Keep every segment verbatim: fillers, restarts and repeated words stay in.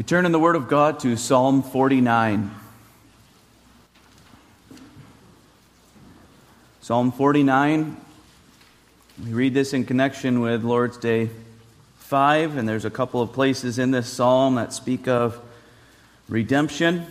We turn in the Word of God to Psalm forty-nine. Psalm forty-nine, we read this in connection with Lord's Day five, and there's a couple of places in this psalm that speak of redemption,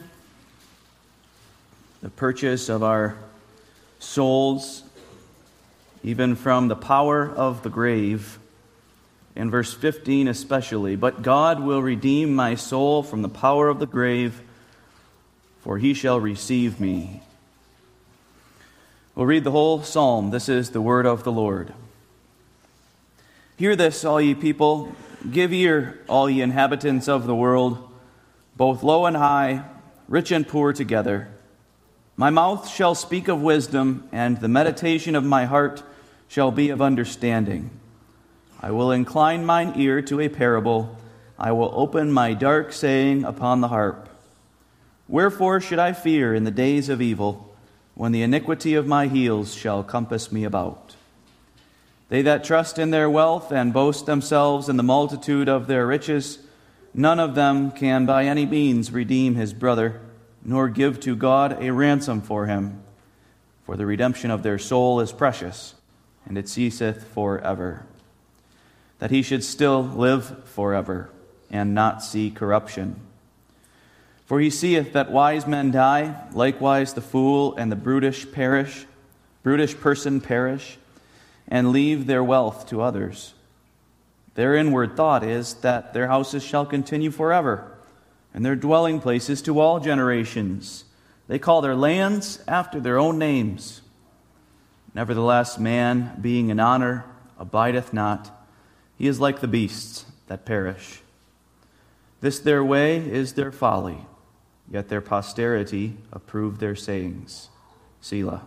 the purchase of our souls, even from the power of the grave. In verse fifteen especially, "But God will redeem my soul from the power of the grave, for he shall receive me." We'll read the whole psalm. This is the word of the Lord. "Hear this, all ye people. Give ear, all ye inhabitants of the world, both low and high, rich and poor together. My mouth shall speak of wisdom, and the meditation of my heart shall be of understanding. I will incline mine ear to a parable. I will open my dark saying upon the harp. Wherefore should I fear in the days of evil, when the iniquity of my heels shall compass me about? They that trust in their wealth and boast themselves in the multitude of their riches, none of them can by any means redeem his brother, nor give to God a ransom for him. For the redemption of their soul is precious, and it ceaseth forever. That he should still live forever, and not see corruption. For he seeth that wise men die, likewise the fool and the brutish perish, brutish person perish, and leave their wealth to others. Their inward thought is that their houses shall continue forever, and their dwelling places to all generations. They call their lands after their own names. Nevertheless, man, being in honor, abideth not. He is like the beasts that perish. This their way is their folly, yet their posterity approve their sayings. Selah.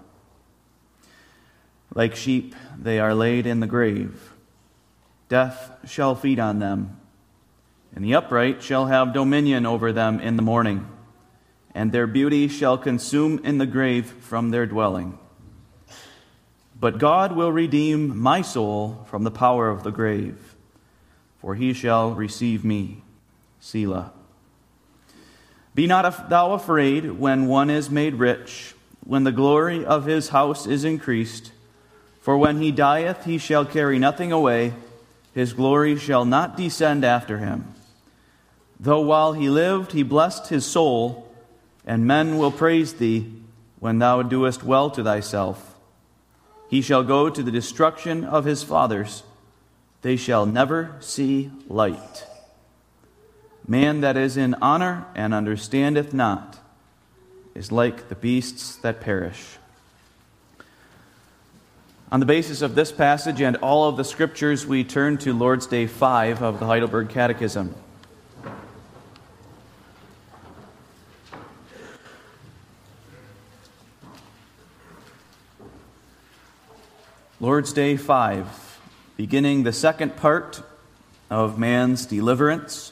Like sheep they are laid in the grave. Death shall feed on them, and the upright shall have dominion over them in the morning, and their beauty shall consume in the grave from their dwelling. But God will redeem my soul from the power of the grave, for he shall receive me. Selah. Be not thou afraid when one is made rich, when the glory of his house is increased. For when he dieth, he shall carry nothing away, his glory shall not descend after him. Though while he lived, he blessed his soul, and men will praise thee when thou doest well to thyself. He shall go to the destruction of his fathers. They shall never see light. Man that is in honor and understandeth not is like the beasts that perish." On the basis of this passage and all of the scriptures, we turn to Lord's Day five of the Heidelberg Catechism. Lord's Day five, beginning the second part of man's deliverance.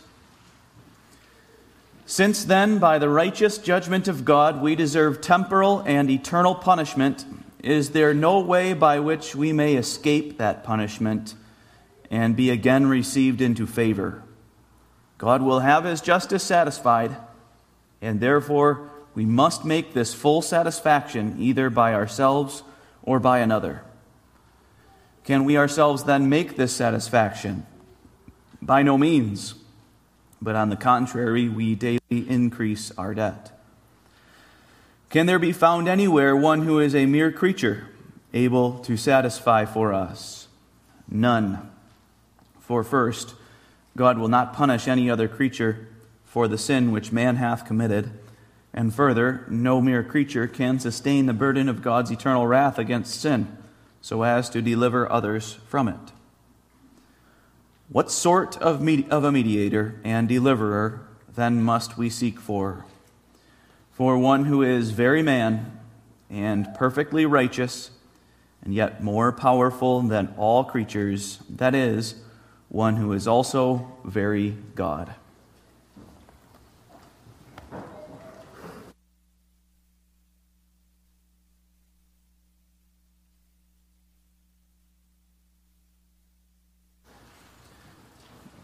"Since then, by the righteous judgment of God, we deserve temporal and eternal punishment, is there no way by which we may escape that punishment and be again received into favor? God will have his justice satisfied, and therefore we must make this full satisfaction either by ourselves or by another. Can we ourselves then make this satisfaction? By no means, but on the contrary, we daily increase our debt. Can there be found anywhere one who is a mere creature, able to satisfy for us? None. For first, God will not punish any other creature for the sin which man hath committed, and further, no mere creature can sustain the burden of God's eternal wrath against sin, so as to deliver others from it. What sort of, med- of a mediator and deliverer then must we seek for? For one who is very man and perfectly righteous, and yet more powerful than all creatures, that is, one who is also very God."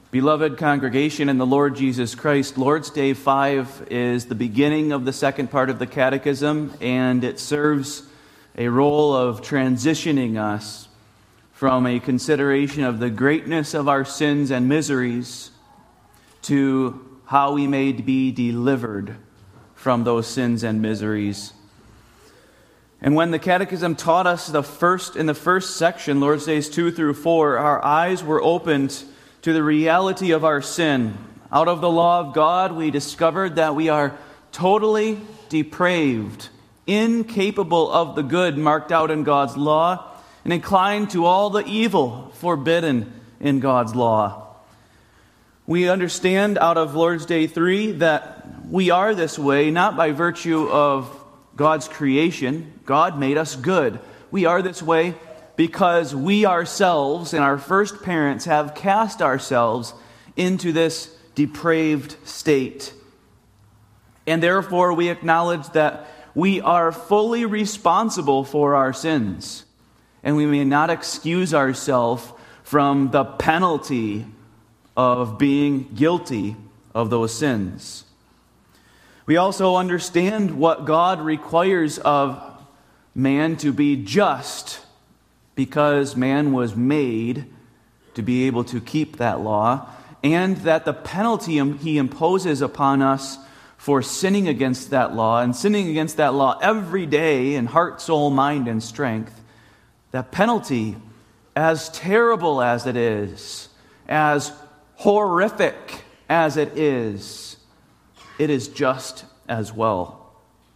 Beloved congregation in the Lord Jesus Christ, Lord's Day five is the beginning of the second part of the Catechism, and it serves a role of transitioning us from a consideration of the greatness of our sins and miseries to how we may be delivered from those sins and miseries. And when the Catechism taught us the first in the first section, Lord's Days two through four, our eyes were opened to the reality of our sin. Out of the law of God, we discovered that we are totally depraved, incapable of the good marked out in God's law, and inclined to all the evil forbidden in God's law. We understand out of Lord's Day three that we are this way not by virtue of God's creation. God made us good. We are this way because we ourselves and our first parents have cast ourselves into this depraved state. And therefore we acknowledge that we are fully responsible for our sins. And we may not excuse ourselves from the penalty of being guilty of those sins. We also understand what God requires of man to be just, because man was made to be able to keep that law, and that the penalty he imposes upon us for sinning against that law, and sinning against that law every day in heart, soul, mind, and strength, that penalty, as terrible as it is, as horrific as it is, it is just as well.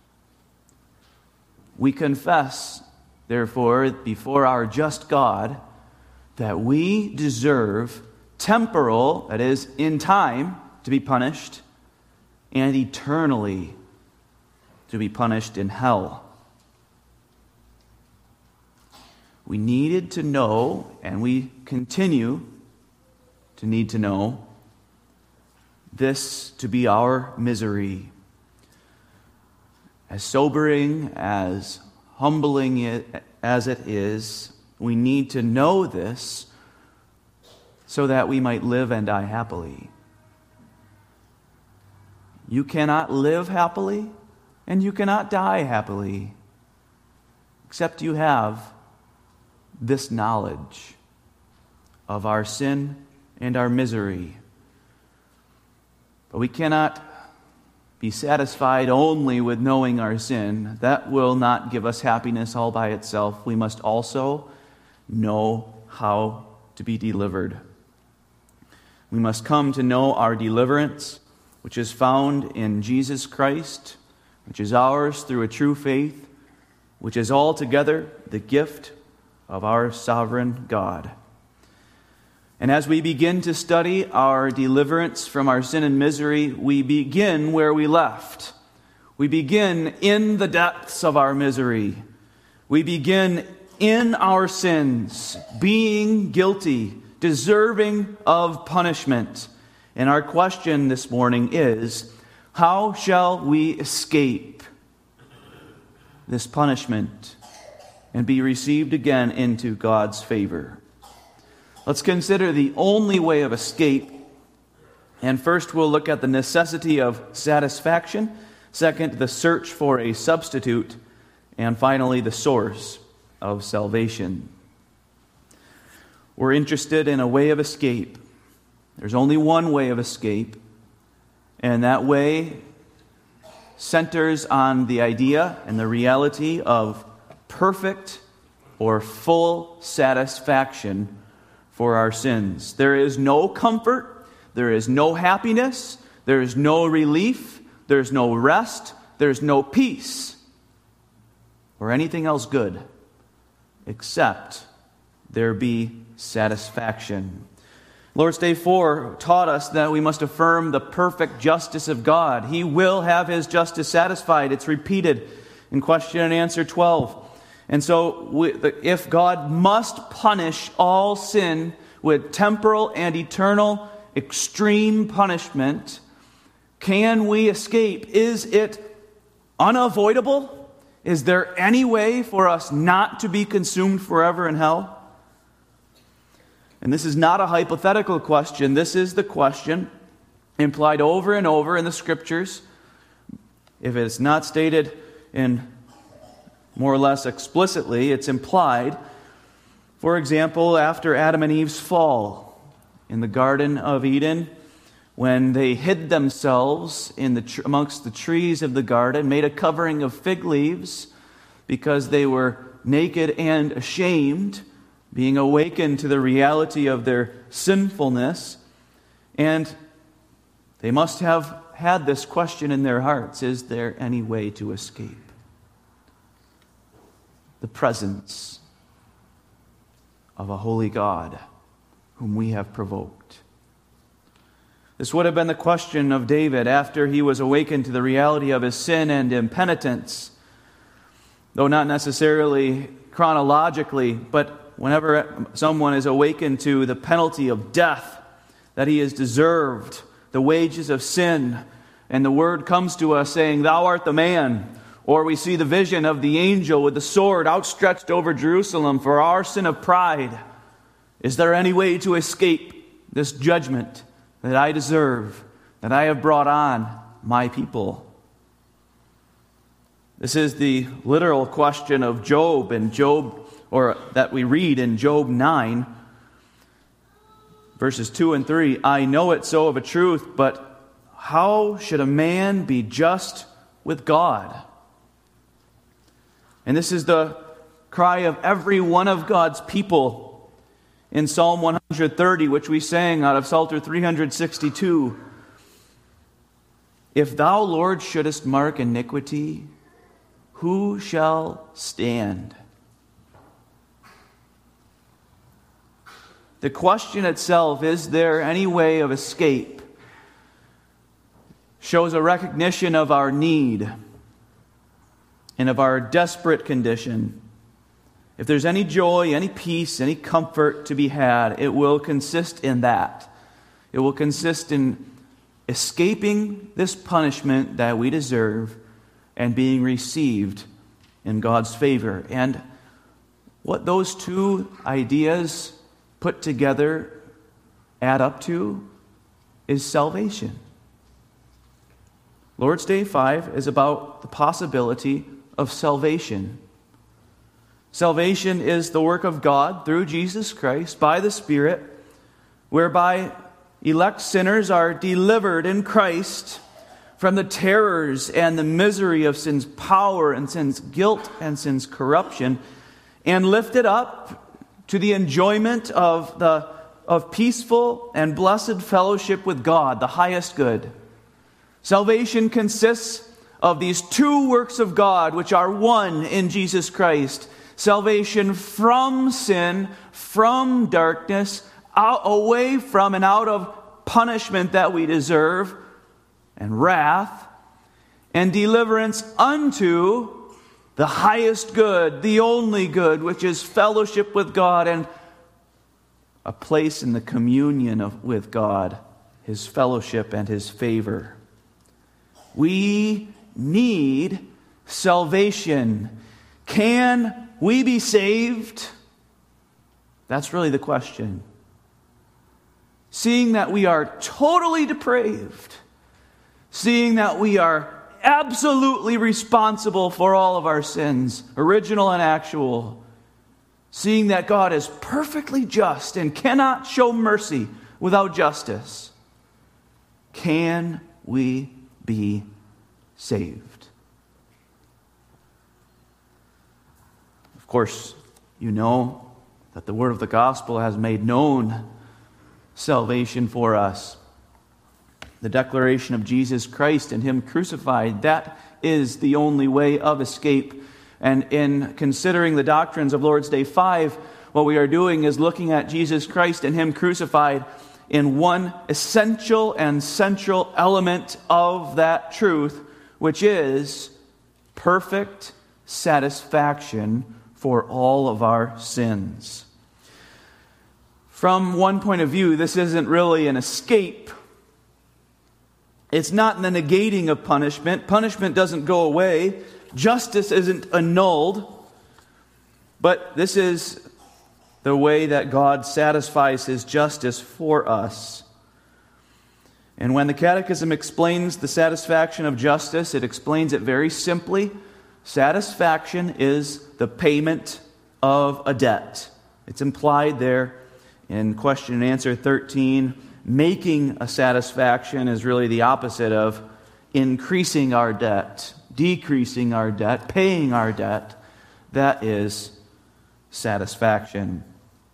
We confess, therefore, before our just God, that we deserve temporal, that is, in time, to be punished, and eternally to be punished in hell. We needed to know, and we continue to need to know, this to be our misery. As sobering, as humbling it, as it is, we need to know this so that we might live and die happily. You cannot live happily and you cannot die happily except you have this knowledge of our sin and our misery. But we cannot be satisfied only with knowing our sin. That will not give us happiness all by itself. We must also know how to be delivered. We must come to know our deliverance, which is found in Jesus Christ, which is ours through a true faith, which is altogether the gift of our sovereign God. And as we begin to study our deliverance from our sin and misery, we begin where we left. We begin in the depths of our misery. We begin in our sins, being guilty, deserving of punishment. And our question this morning is, how shall we escape this punishment and be received again into God's favor? Let's consider the only way of escape. And first we'll look at the necessity of satisfaction. Second, the search for a substitute. And finally, the source of salvation. We're interested in a way of escape. There's only one way of escape. And that way centers on the idea and the reality of perfect or full satisfaction for our sins. There is no comfort, there is no happiness, there is no relief, there is no rest, there is no peace, or anything else good, except there be satisfaction. Lord's Day four taught us that we must affirm the perfect justice of God. He will have His justice satisfied. It's repeated in question and answer twelve. And so, we, if God must punish all sin with temporal and eternal extreme punishment, can we escape? Is it unavoidable? Is there any way for us not to be consumed forever in hell? And this is not a hypothetical question. This is the question implied over and over in the Scriptures. If it's not stated in more or less explicitly, it's implied. For example, after Adam and Eve's fall in the Garden of Eden, when they hid themselves in the tr- amongst the trees of the garden, made a covering of fig leaves because they were naked and ashamed, being awakened to the reality of their sinfulness. And they must have had this question in their hearts: is there any way to escape the presence of a holy God whom we have provoked? This would have been the question of David after he was awakened to the reality of his sin and impenitence, though not necessarily chronologically, but whenever someone is awakened to the penalty of death that he has deserved, the wages of sin, and the word comes to us saying, "Thou art the man," or we see the vision of the angel with the sword outstretched over Jerusalem for our sin of pride. Is there any way to escape this judgment that I deserve, that I have brought on my people? This is the literal question of Job, and Job, or that we read in Job nine, verses two and three. "I know it so of a truth, but how should a man be just with God?" And this is the cry of every one of God's people in Psalm one thirty, which we sang out of Psalter three sixty-two. "If thou, Lord, shouldest mark iniquity, who shall stand?" The question itself, is there any way of escape, shows a recognition of our need and of our desperate condition. If there's any joy, any peace, any comfort to be had, it will consist in that. It will consist in escaping this punishment that we deserve and being received in God's favor. And what those two ideas put together add up to is salvation. Lord's Day five is about the possibility of salvation. Salvation is the work of God through Jesus Christ by the Spirit, whereby elect sinners are delivered in Christ from the terrors and the misery of sin's power and sin's guilt and sin's corruption, and lifted up to the enjoyment of the of peaceful and blessed fellowship with God, the highest good. Salvation consists of these two works of God, which are one in Jesus Christ. Salvation from sin, from darkness, out, away from and out of punishment that we deserve, and wrath, and deliverance unto the highest good, the only good, which is fellowship with God and a place in the communion of, with God, His fellowship and His favor. We need salvation. Can we be saved? That's really the question. Seeing that we are totally depraved, seeing that we are absolutely responsible for all of our sins, original and actual, seeing that God is perfectly just and cannot show mercy without justice, can we be saved? Of course, you know that the word of the gospel has made known salvation for us. The declaration of Jesus Christ and Him crucified, that is the only way of escape. And in considering the doctrines of Lord's Day five, what we are doing is looking at Jesus Christ and Him crucified in one essential and central element of that truth, which is perfect satisfaction for all of our sins. From one point of view, this isn't really an escape. It's not the negating of punishment. Punishment doesn't go away. Justice isn't annulled. But this is the way that God satisfies his justice for us. And when the Catechism explains the satisfaction of justice, it explains it very simply. Satisfaction is the payment of a debt. It's implied there in question and answer thirteen. Making a satisfaction is really the opposite of increasing our debt, decreasing our debt, paying our debt. That is satisfaction.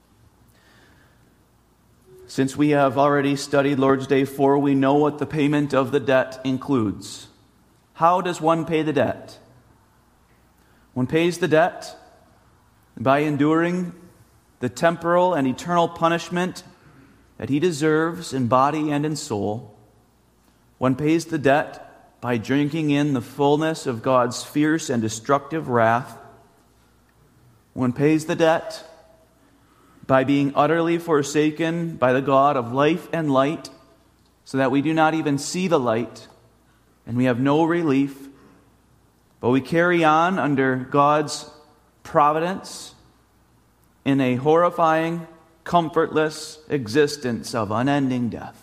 Since we have already studied Lord's Day four, we know what the payment of the debt includes. How does one pay the debt? One pays the debt by enduring the temporal and eternal punishment that he deserves in body and in soul. One pays the debt by drinking in the fullness of God's fierce and destructive wrath. One pays the debt by being utterly forsaken by the God of life and light, so that we do not even see the light, and we have no relief, but we carry on under God's providence in a horrifying, comfortless existence of unending death.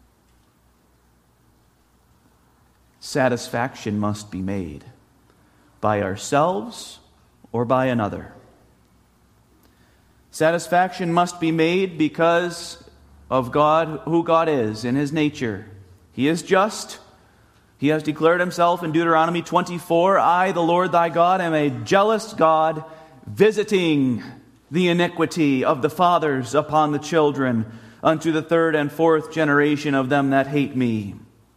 Satisfaction must be made by ourselves or by another. Satisfaction must be made because of God, who God is in his nature. He is just. He has declared himself in Deuteronomy twenty-four, I, the Lord thy God, am a jealous God, visiting the iniquity of the fathers upon the children, unto the third and fourth generation of them that hate me.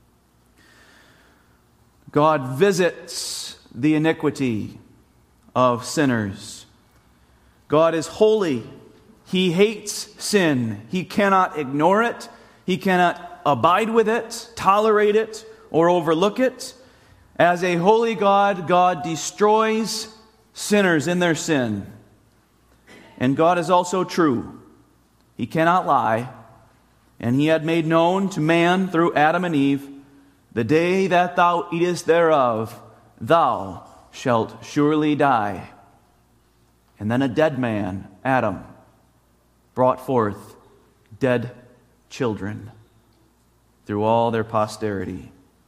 God visits the iniquity of sinners. God is holy. He hates sin. He cannot ignore it. He cannot abide with it, tolerate it, or overlook it. As a holy God, God destroys sinners in their sin. And God is also true. He cannot lie. And he had made known to man through Adam and Eve, the day that thou eatest thereof, thou shalt surely die. And then a dead man, Adam, brought forth dead children through all their posterity.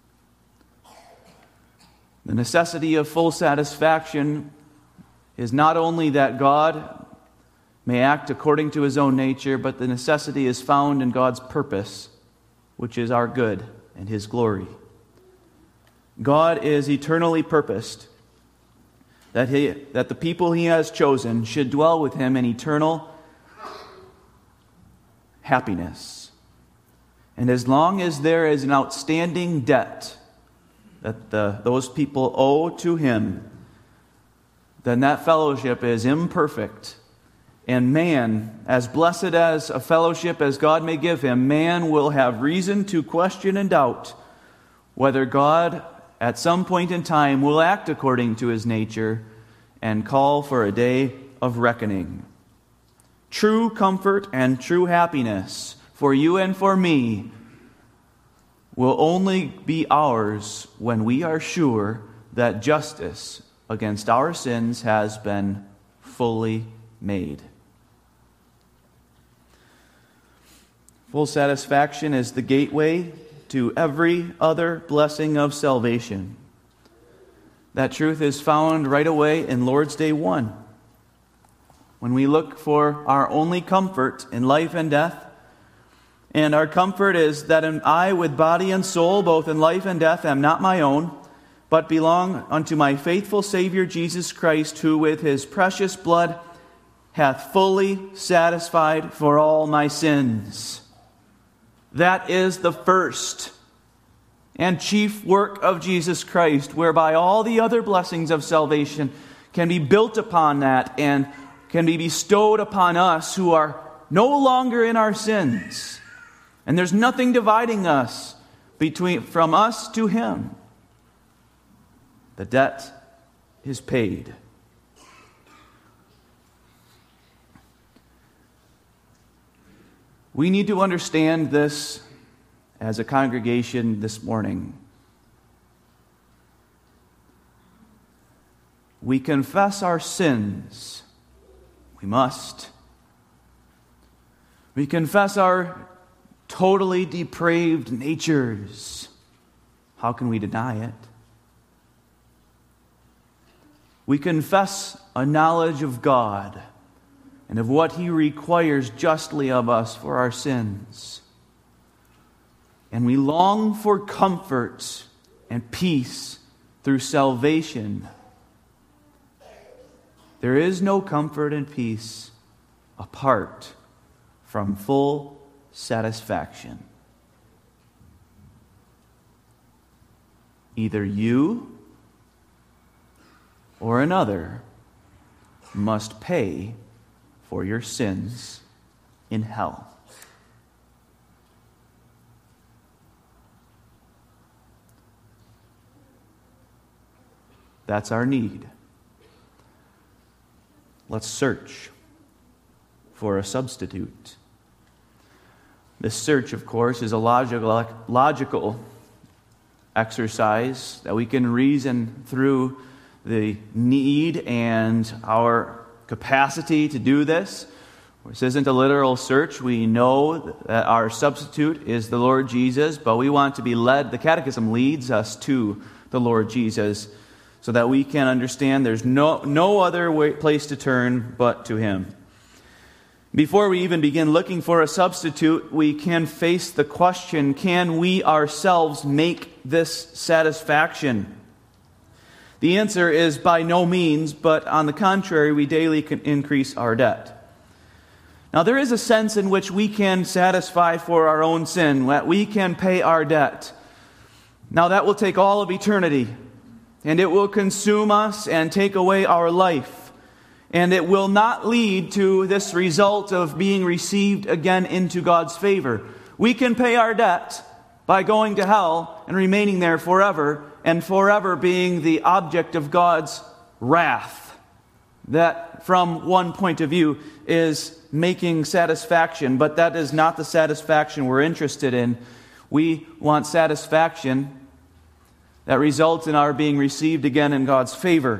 The necessity of full satisfaction is not only that God may act according to his own nature, but the necessity is found in God's purpose, which is our good and his glory. God is eternally purposed that he, that the people he has chosen should dwell with him in eternal happiness. And as long as there is an outstanding debt that the, those people owe to him, then that fellowship is imperfect. And man, as blessed as a fellowship as God may give him, man will have reason to question and doubt whether God at some point in time will act according to his nature and call for a day of reckoning. True comfort and true happiness for you and for me will only be ours when we are sure that justice against our sins has been fully made. Full satisfaction is the gateway to every other blessing of salvation. That truth is found right away in Lord's Day one. When we look for our only comfort in life and death, and our comfort is that I with body and soul, both in life and death, am not my own, but belong unto my faithful Savior Jesus Christ, who with his precious blood hath fully satisfied for all my sins. That is the first and chief work of Jesus Christ, whereby all the other blessings of salvation can be built upon that and can be bestowed upon us who are no longer in our sins. And there's nothing dividing us between from us to him. The debt is paid. We need to understand this as a congregation this morning. We confess our sins. We must. We confess our totally depraved natures. How can we deny it? We confess a knowledge of God and of what He requires justly of us for our sins. And we long for comfort and peace through salvation. There is no comfort and peace apart from full satisfaction. Either you or another must pay for your sins in hell. That's our need. Let's search for a substitute. This search, of course, is a logical, logical exercise that we can reason through the need and our capacity to do this. This isn't a literal search. We know that our substitute is the Lord Jesus, but we want to be led. The Catechism leads us to the Lord Jesus so that we can understand there's no, no other way, place to turn but to Him. Before we even begin looking for a substitute, we can face the question, can we ourselves make this satisfaction? The answer is by no means, but on the contrary, we daily can increase our debt. Now, there is a sense in which we can satisfy for our own sin, that we can pay our debt. Now, that will take all of eternity, and it will consume us and take away our life. And it will not lead to this result of being received again into God's favor. We can pay our debt by going to hell and remaining there forever, and forever being the object of God's wrath. That, from one point of view, is making satisfaction, but that is not the satisfaction we're interested in. We want satisfaction that results in our being received again in God's favor.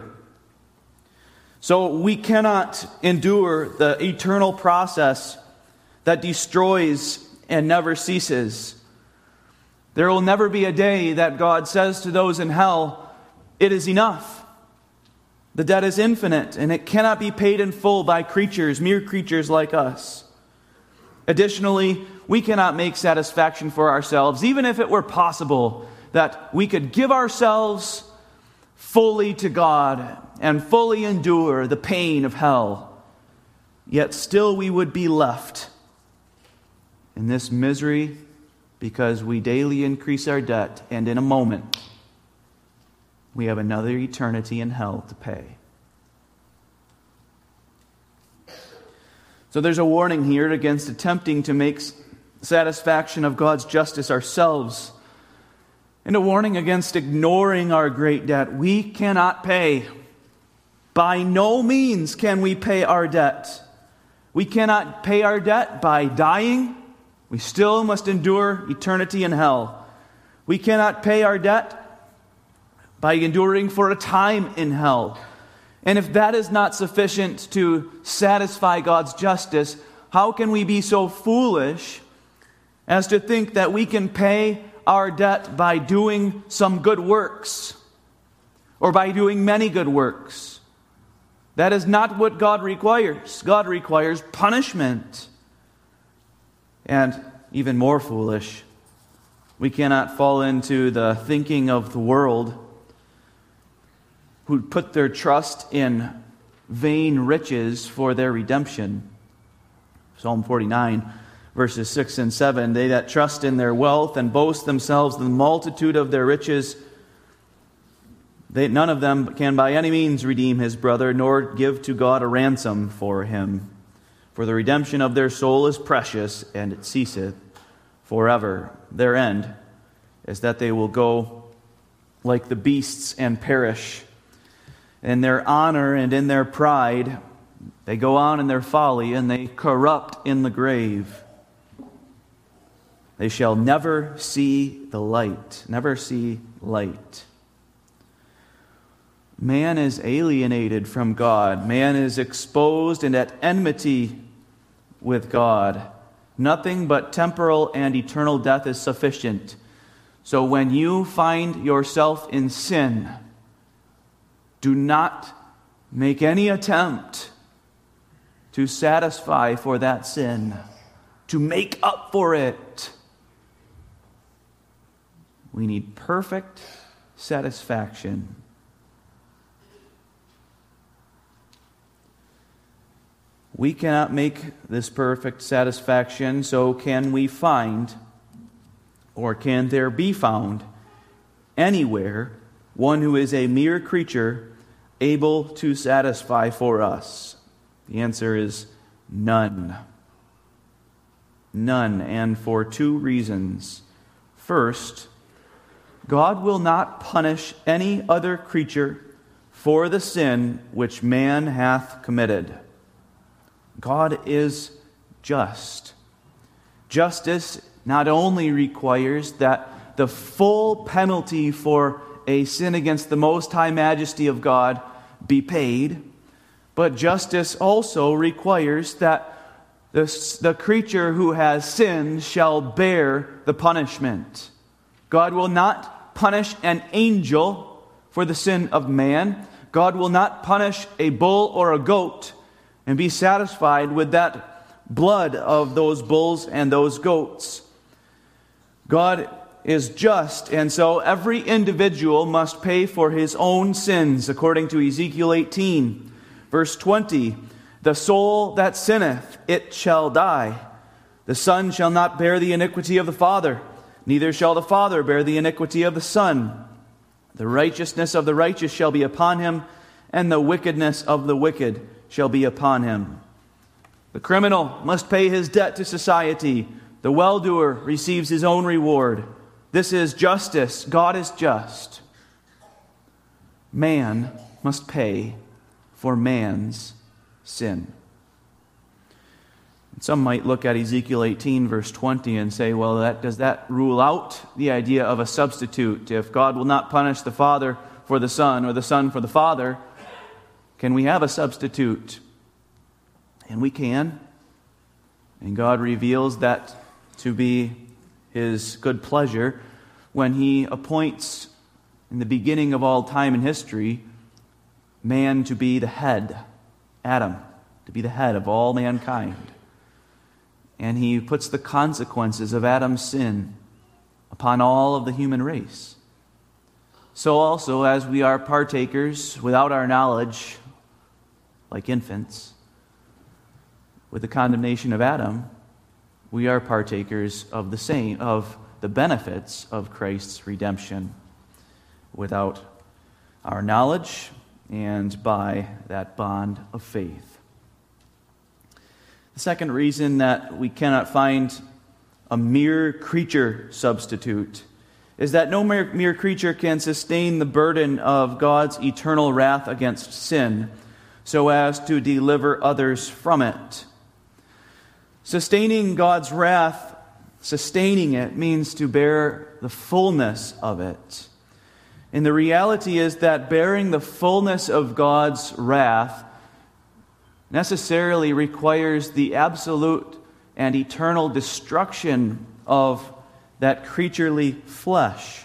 So we cannot endure the eternal process that destroys and never ceases. There will never be a day that God says to those in hell, it is enough. The debt is infinite, and it cannot be paid in full by creatures, mere creatures like us. Additionally, we cannot make satisfaction for ourselves, even if it were possible that we could give ourselves fully to God and fully endure the pain of hell. Yet still we would be left in this misery because we daily increase our debt, and in a moment we have another eternity in hell to pay. So there's a warning here against attempting to make satisfaction of God's justice ourselves, and a warning against ignoring our great debt. We cannot pay. By no means can we pay our debt. We cannot pay our debt by dying. We still must endure eternity in hell. We cannot pay our debt by enduring for a time in hell. And if that is not sufficient to satisfy God's justice, how can we be so foolish as to think that we can pay our debt by doing some good works or by doing many good works? That is not what God requires. God requires punishment. And even more foolish, we cannot fall into the thinking of the world who put their trust in vain riches for their redemption. Psalm forty-nine, verses six and seven, they that trust in their wealth and boast themselves in the multitude of their riches, they, none of them can by any means redeem his brother, nor give to God a ransom for him. For the redemption of their soul is precious, and it ceaseth forever. Their end is that they will go like the beasts and perish. In their honor and in their pride, they go on in their folly, and they corrupt in the grave. They shall never see the light, never see light. Man is alienated from God. Man is exposed and at enmity with God. Nothing but temporal and eternal death is sufficient. So when you find yourself in sin, do not make any attempt to satisfy for that sin, to make up for it. We need perfect satisfaction. We cannot make this perfect satisfaction, so can we find, or can there be found, anywhere one who is a mere creature able to satisfy for us? The answer is none. None, and for two reasons. First, God will not punish any other creature for the sin which man hath committed. God is just. Justice not only requires that the full penalty for a sin against the Most High Majesty of God be paid, but justice also requires that the, the creature who has sinned shall bear the punishment. God will not punish an angel for the sin of man. God will not punish a bull or a goat and be satisfied with that blood of those bulls and those goats. God is just, and so every individual must pay for his own sins, according to Ezekiel eighteen, verse twenty. The soul that sinneth, it shall die. The son shall not bear the iniquity of the father, neither shall the father bear the iniquity of the son. The righteousness of the righteous shall be upon him, and the wickedness of the wicked shall be upon him. The criminal must pay his debt to society. The well-doer receives his own reward. This is justice. God is just. Man must pay for man's sin. Some might look at Ezekiel eighteen, verse twenty, and say, well, that, does that rule out the idea of a substitute? If God will not punish the father for the son, or the son for the father, can we have a substitute? And we can. And God reveals that to be His good pleasure when He appoints, in the beginning of all time and history, man to be the head, Adam, to be the head of all mankind. And He puts the consequences of Adam's sin upon all of the human race. So also, as we are partakers without our knowledge, like infants, with the condemnation of Adam, we are partakers of the same, of the benefits of Christ's redemption without our knowledge and by that bond of faith. The second reason that we cannot find a mere creature substitute is that no mere, mere creature can sustain the burden of God's eternal wrath against sin so as to deliver others from it. Sustaining God's wrath, sustaining it, means to bear the fullness of it. And the reality is that bearing the fullness of God's wrath necessarily requires the absolute and eternal destruction of that creaturely flesh.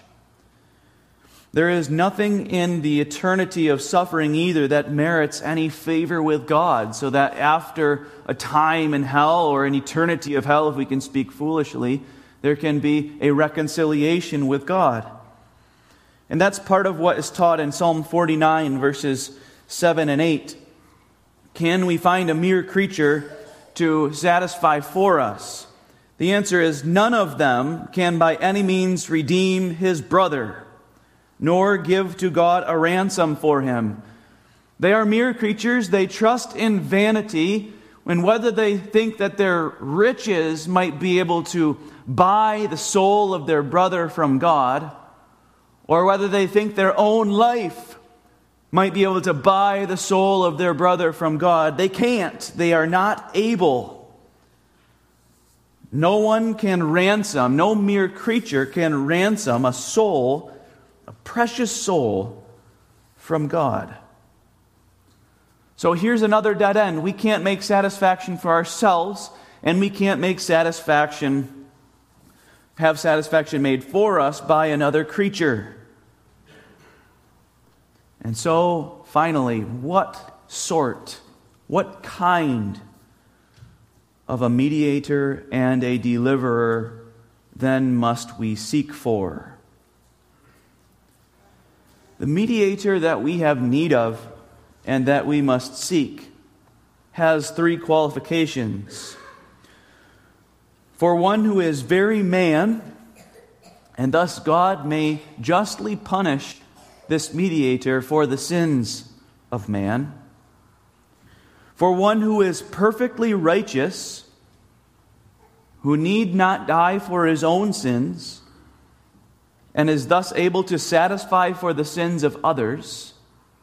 There is nothing in the eternity of suffering either that merits any favor with God, so that after a time in hell, or an eternity of hell, if we can speak foolishly, there can be a reconciliation with God. And that's part of what is taught in Psalm forty-nine, verses seven and eight. Can we find a mere creature to satisfy for us? The answer is none of them can by any means redeem his brother, nor give to God a ransom for him. They are mere creatures. They trust in vanity, and whether they think that their riches might be able to buy the soul of their brother from God, or whether they think their own life might be able to buy the soul of their brother from God, they can't. They are not able. No one can ransom, no mere creature can ransom a soul, a precious soul, from God. So here's another dead end. We can't make satisfaction for ourselves, and we can't make satisfaction, have satisfaction made for us by another creature. And so, finally, what sort, what kind of a mediator and a deliverer then must we seek for? The mediator that we have need of and that we must seek has three qualifications. For one who is very man, and thus God may justly punish this mediator for the sins of man. For one who is perfectly righteous, who need not die for his own sins, and is thus able to satisfy for the sins of others.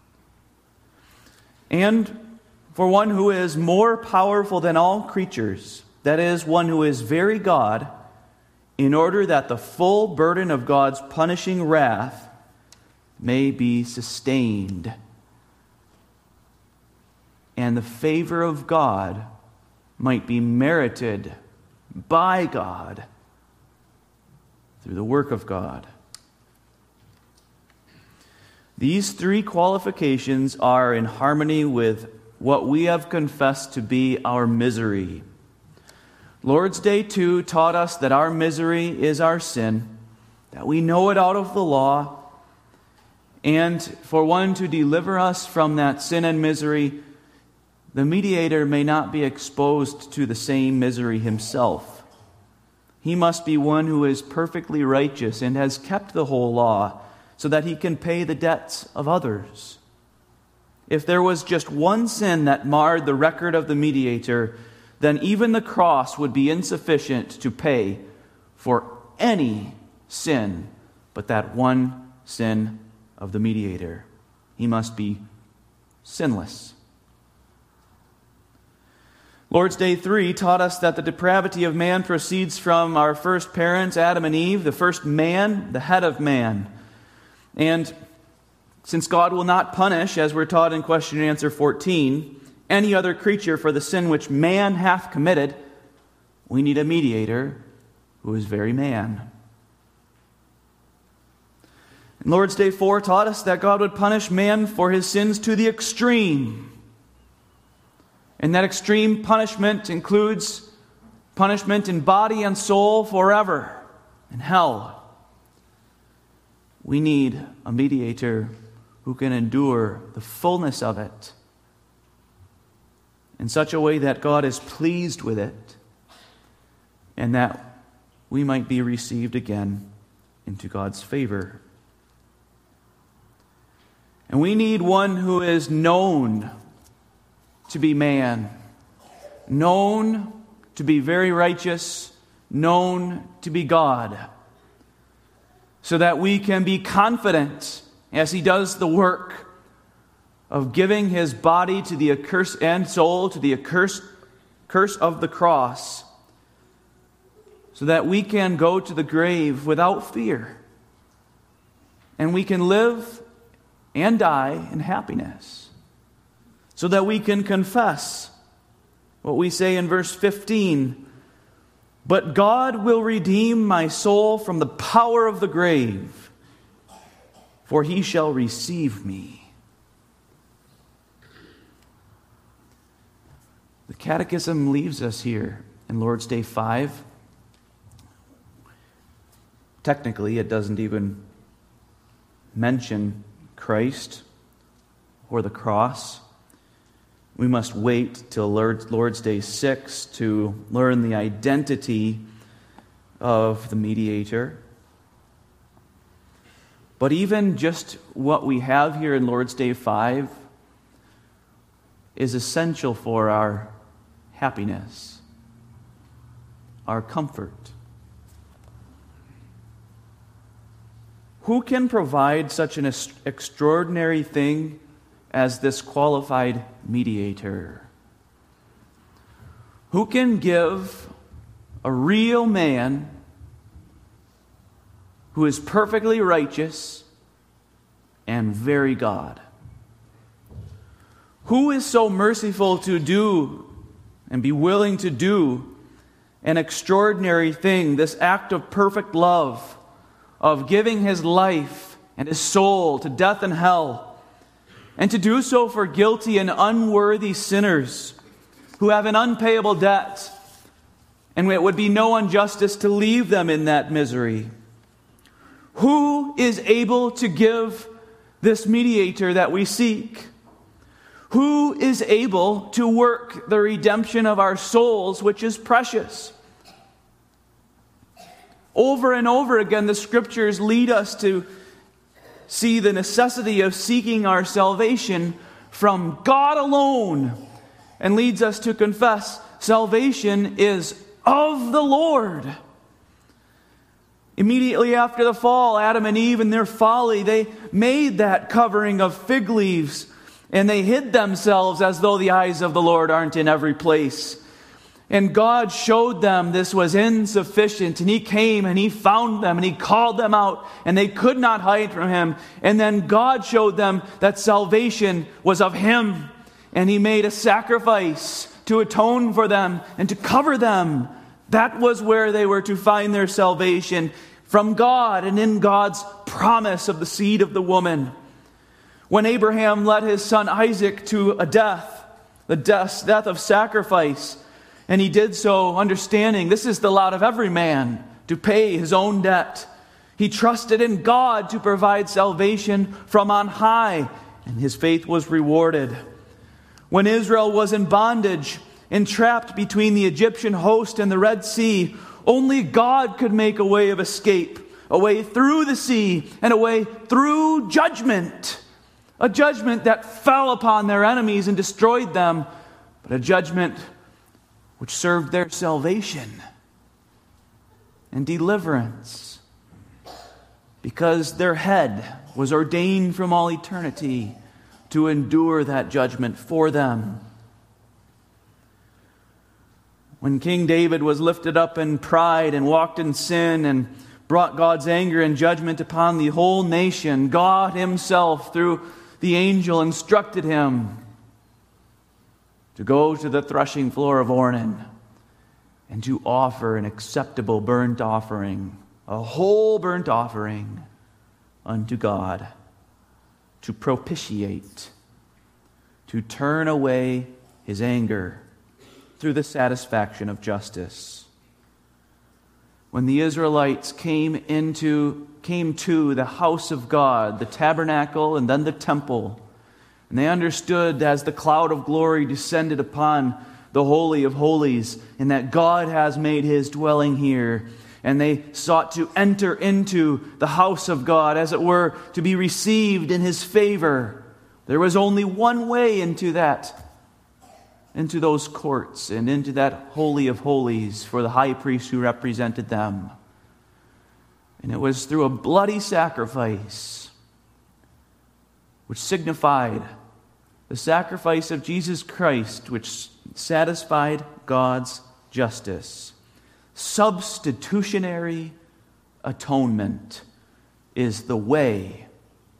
And for one who is more powerful than all creatures, that is, one who is very God, in order that the full burden of God's punishing wrath may be sustained, and the favor of God might be merited by God through the work of God. These three qualifications are in harmony with what we have confessed to be our misery. Lord's Day two taught us that our misery is our sin, that we know it out of the law, and for one to deliver us from that sin and misery, the mediator may not be exposed to the same misery himself. He must be one who is perfectly righteous and has kept the whole law, so that he can pay the debts of others. If there was just one sin that marred the record of the mediator, then even the cross would be insufficient to pay for any sin but that one sin of the mediator. He must be sinless. Lord's Day three taught us that the depravity of man proceeds from our first parents, Adam and Eve, the first man, the head of man. And since God will not punish, as we're taught in question and answer fourteen, any other creature for the sin which man hath committed, we need a mediator who is very man. And Lord's Day four taught us that God would punish man for his sins to the extreme. And that extreme punishment includes punishment in body and soul forever in hell. We need a mediator who can endure the fullness of it in such a way that God is pleased with it and that we might be received again into God's favor. And we need one who is known to be man, known to be very righteous, known to be God, so that we can be confident as he does the work of giving his body to the accursed and soul to the accursed curse of the cross, so that we can go to the grave without fear, and we can live and die in happiness, so that we can confess what we say in verse fifteen, "But God will redeem my soul from the power of the grave, for he shall receive me." The Catechism leaves us here in Lord's Day five. Technically, it doesn't even mention Christ or the cross. We must wait till Lord's Day six to learn the identity of the mediator. But even just what we have here in Lord's Day five is essential for our happiness, our comfort. Who can provide such an extraordinary thing as this qualified mediator? Who can give a real man who is perfectly righteous and very God? Who is so merciful to do and be willing to do an extraordinary thing, this act of perfect love, of giving his life and his soul to death and hell, and to do so for guilty and unworthy sinners who have an unpayable debt, and it would be no injustice to leave them in that misery. Who is able to give this mediator that we seek? Who is able to work the redemption of our souls, which is precious? Over and over again, the Scriptures lead us to see the necessity of seeking our salvation from God alone, and leads us to confess salvation is of the Lord. Immediately after the fall, Adam and Eve in their folly, they made that covering of fig leaves, and they hid themselves as though the eyes of the Lord aren't in every place. And God showed them this was insufficient, and He came and He found them and He called them out, and they could not hide from Him. And then God showed them that salvation was of Him, and He made a sacrifice to atone for them and to cover them. That was where they were to find their salvation, from God and in God's promise of the seed of the woman. When Abraham led his son Isaac to a death, the death, death of sacrifice, and he did so understanding this is the lot of every man, to pay his own debt. He trusted in God to provide salvation from on high, and his faith was rewarded. When Israel was in bondage, entrapped between the Egyptian host and the Red Sea, only God could make a way of escape, a way through the sea, and a way through judgment. A judgment that fell upon their enemies and destroyed them, but a judgment which served their salvation and deliverance, because their head was ordained from all eternity to endure that judgment for them. When King David was lifted up in pride and walked in sin and brought God's anger and judgment upon the whole nation, God Himself, through the angel, instructed him to go to the threshing floor of Ornan and to offer an acceptable burnt offering, a whole burnt offering unto God, to propitiate, to turn away His anger through the satisfaction of justice. When the Israelites came into came to the house of God, the tabernacle and then the temple, and they understood as the cloud of glory descended upon the Holy of Holies, and that God has made His dwelling here, and they sought to enter into the house of God, as it were, to be received in His favor. There was only one way into that, into those courts and into that Holy of Holies for the high priest who represented them. And it was through a bloody sacrifice, which signified the sacrifice of Jesus Christ, which satisfied God's justice. Substitutionary atonement is the way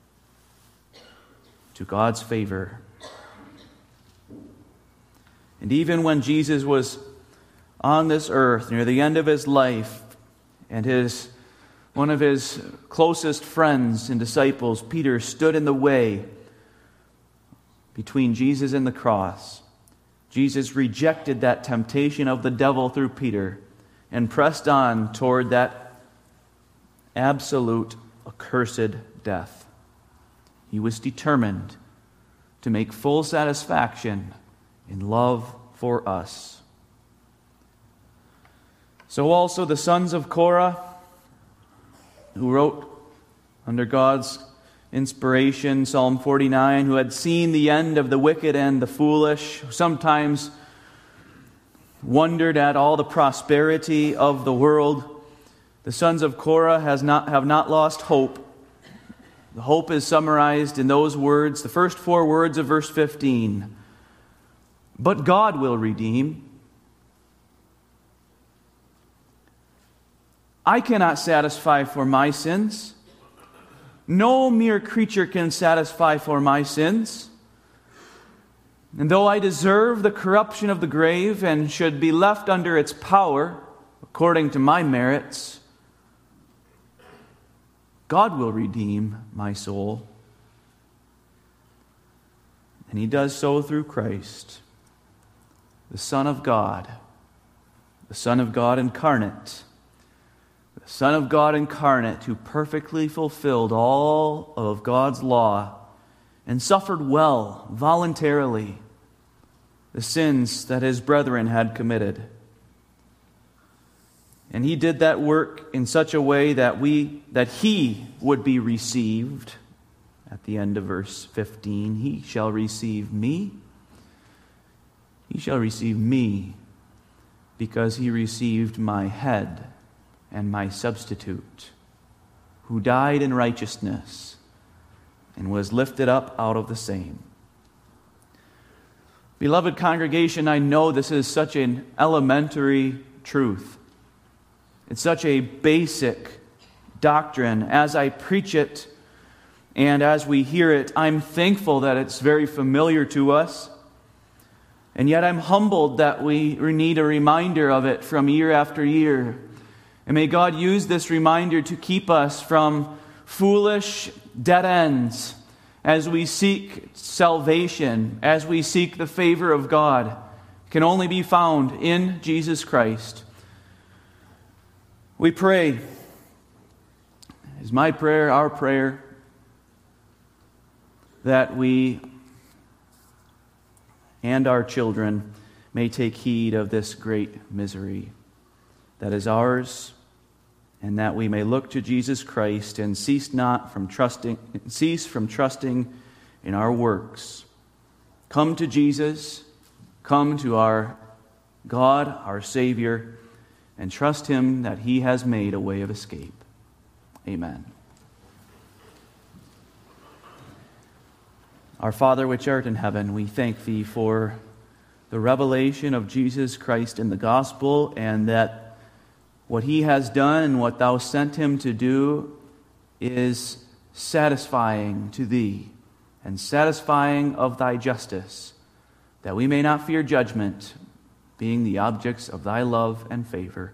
to God's favor. And even when Jesus was on this earth, near the end of His life, and his one of His closest friends and disciples, Peter, stood in the way between Jesus and the cross, Jesus rejected that temptation of the devil through Peter and pressed on toward that absolute, accursed death. He was determined to make full satisfaction in love for us. So also the sons of Korah, who wrote under God's inspiration Psalm forty-nine, who had seen the end of the wicked and the foolish, sometimes wondered at all the prosperity of the world. The sons of Korah has not, have not lost hope. The hope is summarized in those words, the first four words of verse fifteen. But God will redeem. I cannot satisfy for my sins. No mere creature can satisfy for my sins. And though I deserve the corruption of the grave and should be left under its power, according to my merits. God will redeem my soul. And he does so through Christ, the Son of God, the Son of God incarnate, the Son of God incarnate who perfectly fulfilled all of God's law and suffered well, voluntarily, the sins that his brethren had committed. And he did that work in such a way that we that he would be received. At the end of verse fifteen, he shall receive me. He shall receive me because he received my head and my substitute, who died in righteousness and was lifted up out of the same. Beloved congregation, I know this is such an elementary truth. It's such a basic doctrine. As I preach it and as we hear it, I'm thankful that it's very familiar to us. And yet I'm humbled that we need a reminder of it from year after year. And may God use this reminder to keep us from foolish dead ends as we seek salvation, as we seek the favor of God, can only be found in Jesus Christ. We pray, is my prayer, our prayer, that we and our children may take heed of this great misery that is ours, and that we may look to Jesus Christ and cease not from trusting, cease from trusting in our works. Come to Jesus, come to our God, our Savior, and trust him that he has made a way of escape. Amen. Our Father which art in heaven, we thank thee for the revelation of Jesus Christ in the gospel, and that what he has done and what thou sent him to do is satisfying to thee and satisfying of thy justice, that we may not fear judgment, being the objects of thy love and favor.